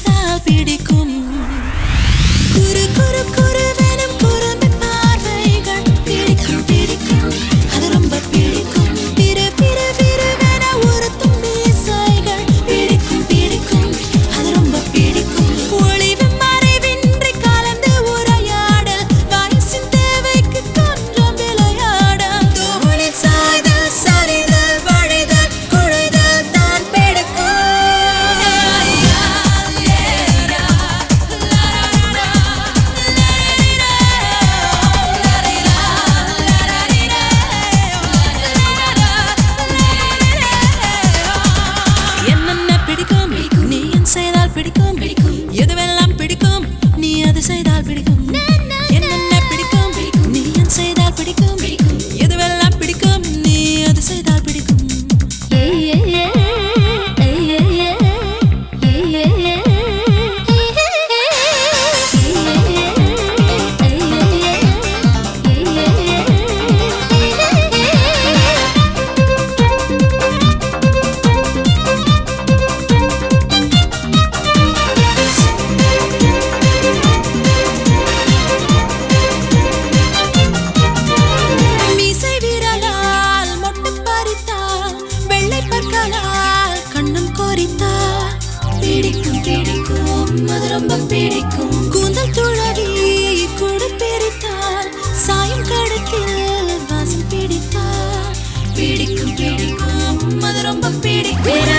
செய்தால் பிடிக்கும் குறு குறு குருவெனும் குறும்பு பார்வைகள் பிடிக்கும் பிடிக்கும் அது ரொம்ப பிடிக்கும் பிறு பிறு பிறுவென உறுத்தும் மீசைகள் பிடிக்கும் பிடிக்கும் அது ரொம்ப பிடிக்கும் ஒளிவு மறைவின்றி கலந்து உரையாடல் வயசின் தேவைக்கு கொஞ்சம் விளையாடல் தோளில் சாய்தல் சரிதல் வழிதல் குழைதல் தான் பிடிக்கும் என்னென்ன பிடிக்கும் நீ என் செய்தால் பிடிக்கும் எதுவெல்லாம் பிடிக்கும் நீ அது செய்தால் பிடிக்கும் என்னென்ன பிடிக்கும் நீ என் செய்தால் பிடிக்கும் எதுவெல்லாம் பிடிக்கும் நீ அது செய்தால் பிடிக்கும் மீசை விரலால் மொட்டு பறித்தால் வெள்ளை பற்களால் கண்ணம் கோரித்தால் பிடிக்கும் பிடிக்கும் அது ரொம்ப பிடிக்கும் கூந்தல் துழவி கூடு பிரித்தால் சாயம் கடத்தில் வாசம் பிடித்தால் பிடிக்கும் பிடிக்கும் அது ரொம்ப பிடிக்கும்